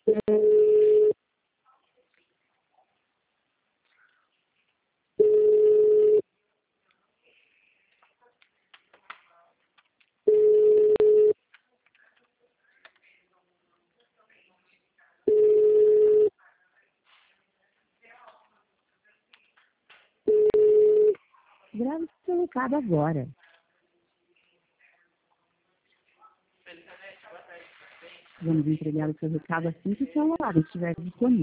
Grave seu recado agora. Vamos entregar o seu recado assim que o seu horário estiver disponível.